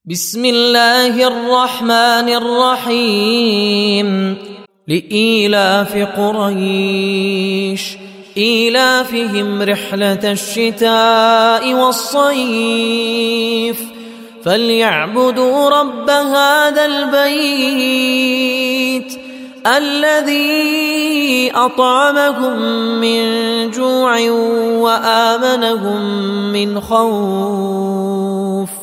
بسم الله الرحمن الرحيم لإيلاف قريش إيلافهم رحلة الشتاء والصيف فليعبدوا رب هذا البيت الذي أطعمهم من جوع وآمنهم من خوف